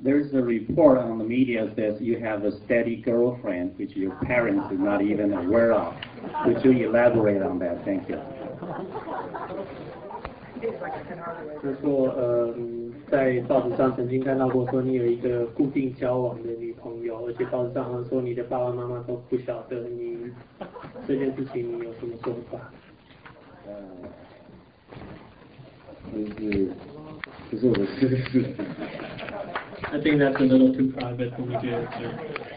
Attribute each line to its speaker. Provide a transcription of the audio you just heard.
Speaker 1: there's a report on the media says you have a steady girlfriend, which your parents are not even aware of. Would you elaborate on that? Thank you.
Speaker 2: 他说，在报纸上曾经看到过说你有一个固定交往的女朋友，而且报纸上好像说你的爸爸妈妈都不晓得你这件事情，你有什么说法？
Speaker 1: 这是我的私事。
Speaker 2: I think that's a little too private for me to answer.